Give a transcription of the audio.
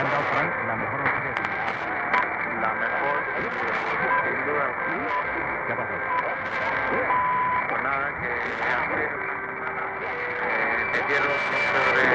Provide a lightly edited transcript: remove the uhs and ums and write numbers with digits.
han dado, Frank, la mejor noticia de tu vida? La mejor, sin duda. ¿Qué ha pasado? Pues nada, que hace una semana metieron un sobre